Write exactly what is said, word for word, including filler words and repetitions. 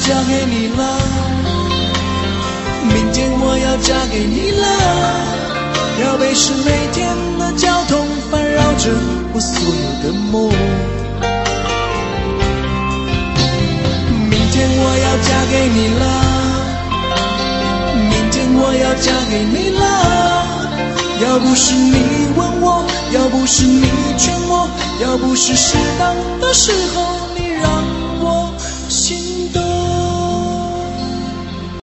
嫁给你了，明天我要嫁给你了，要被是每天的交通烦扰着我所有的梦。明天我要嫁给你了，明天我要嫁给你了，要不是你问我，要不是你劝我，要不是适当的时候你让我心